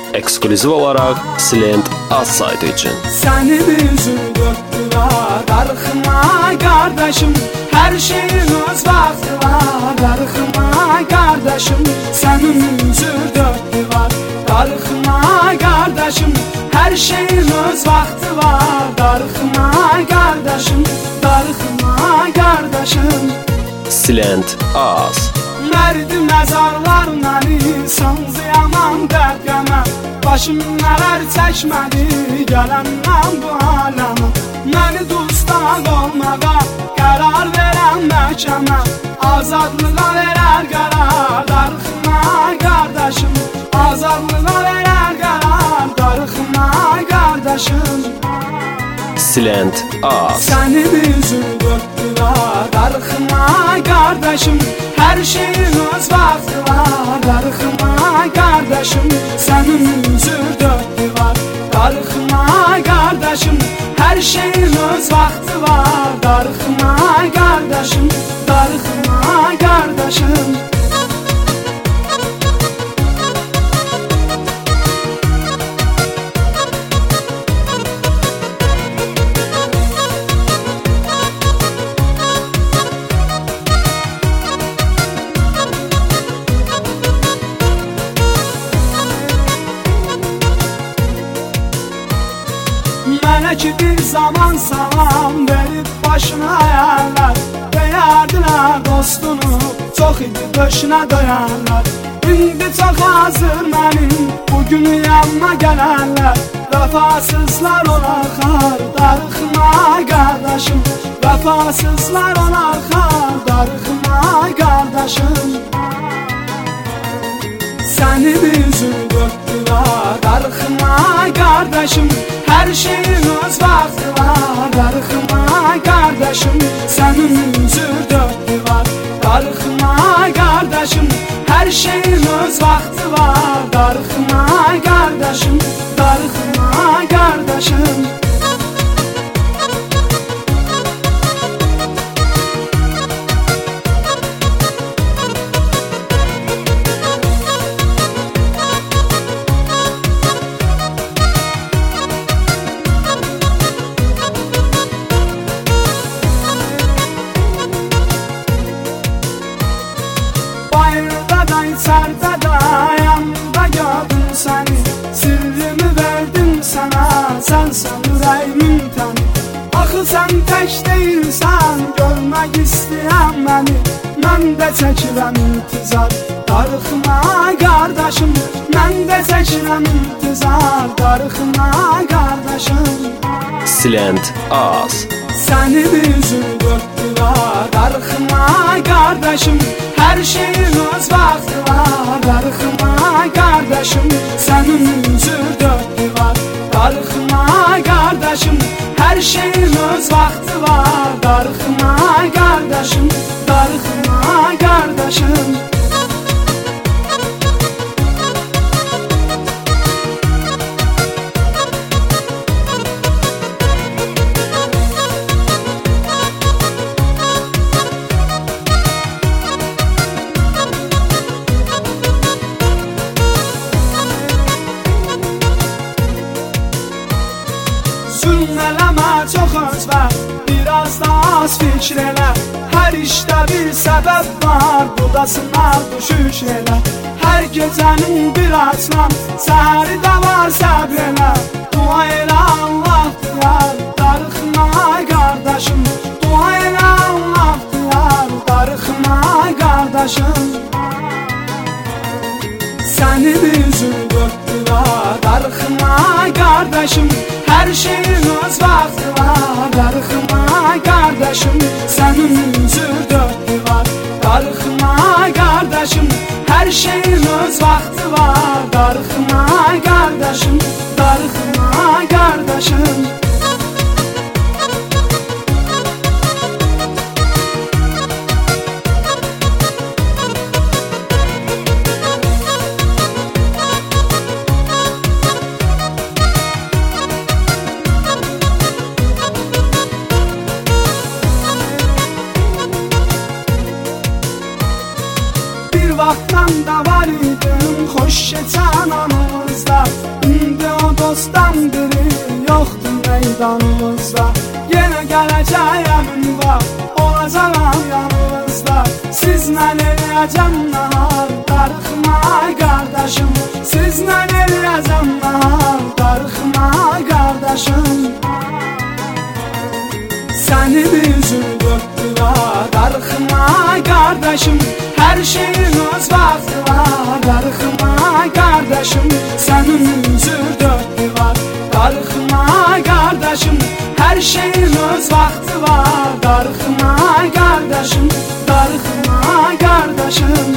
Eksklüziv olaraq Silent az saytı üçün. Sənin üzün döktülər darıxma qardaşım, hər şeyin öz vaxtı var. Darıxma qardaşım, sənin üzün döktülər darıxma qardaşım, hər şeyin öz vaxtı var. Darıxma qardaşım, darıxma qardaşım. Silent az. Mərdi məzarlarla insanız yaman dərqəmə, başım nələr çəkmədi gələndən bu aləmə. Məni dustaq olmağa qərar verən məhkəmə, azadlığa verər qərar. Darıxma qardaşım, azadlığa verər qərar. Darıxma qardaşım. Silent az. Sənin üzün döktülər darıxma qardaşım, hər şeyin öz vaxtı var. Darıxma qardaşım, sənin üzün döktülər darıxma qardaşım, hər şeyin öz vaxtı var. Darıxma qardaşım, darıxma qardaşım. Mənə ki bir zaman salam verib başına əyərlər, deyərdilər dostunu, çox idi döşünə döyərlər. İndi çox hazır mənim, bugünü yanına gələrlər. Vəfasızlar olar xar, darıxma qardaşım. Vəfasızlar olar xar, darıxma qardaşım. Sənin üzün döktülər darıxma qardaşım, hər şeyin öz vaxtı var. Darıxma qardaşım, sənin üzün döktülər darıxma qardaşım, hər şeyin öz vaxtı var. Darıxma qardaşım, darıxma qardaşım. İçərdə yanımda gördüm səni, sirrimi verdim sənə, sənsən ürəyimin təni. Axı sən tək deyilsən, görmək istəyən məni, mən də çəkirəm intizar. Darıxma qardaşım, mən də çəkirəm intizar. Darıxma qardaşım. Silent az. Sənin üzün döktülər darıxma qardaşım, hər şeyin öz vaxtı var. Darıxma qardaşım, sənin üzün döktülər darıxma qardaşım, hər şeyin öz vaxtı var. Darıxma qardaşım, darıxma qardaşım. Zülm eləmə, çox öz ver, biraz da az fikr elə. Hər işdə bir səbəb var, bu da sınav düşüş elə. Hər gecənin bir açmam, səhəri də var səbr elə. Dua elə Allah diyar, darıxma qardaşım. Dua elə Allah diyar, darıxma qardaşım. Sənin üzün döktülər darıxma qardaşım, hər şeyin öz vaxtı var. Darıxma qardaşım, sənin üzün döktülər darıxma qardaşım, hər şeyin öz vaxtı var. Darıxma qardaşım, darıxma qardaşım. vaxtdan da var idim, xoş keçən anımızda. meydanımızda. Yenə gələcəyəm var, olacağam yanınızda. Sizlə eləyəcəm nahar, darıxma qardaşım. Sizlə eləyəcəm nahar, darıxma qardaşım. Sənin üzün dörtdülər, darıxma qardaşım. Hər şeyin öz vaxtı var, darıxma qardaşım. Sənin üzün dörtdülər, darıxma qardaşım. Hər şeyin öz vaxtı var, darıxma qardaşım, darıxma qardaşım.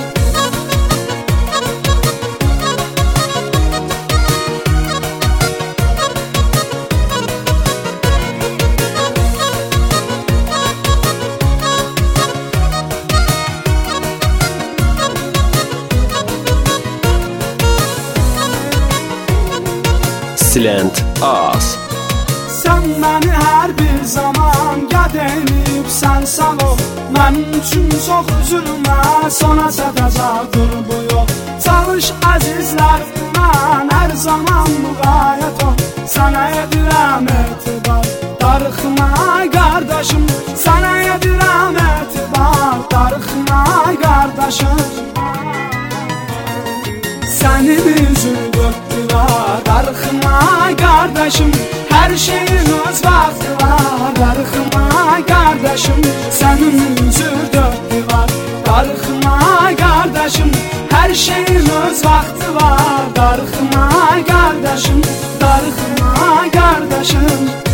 Silent Az. Sən məni hər bir zaman yad edibsən sağ ol. Mənim üçün çox üzülmə, sona çatacaqdır bu yol. Çalış əzizlərim, mən hər zaman müğayət ol. Sənə edirəm etibar, darıxma qardaşım. Sənə edirəm etibar, darıxma qardaşım. Sənin üzün dörtdülər, darıxma qardaşım. Hər şeyin öz vaxtı var, darıxma qardaşım. Sənin üzün dörtdülər, darıxma qardaşım. Hər şeyin öz vaxtı var, darıxma qardaşım, darıxma qardaşım.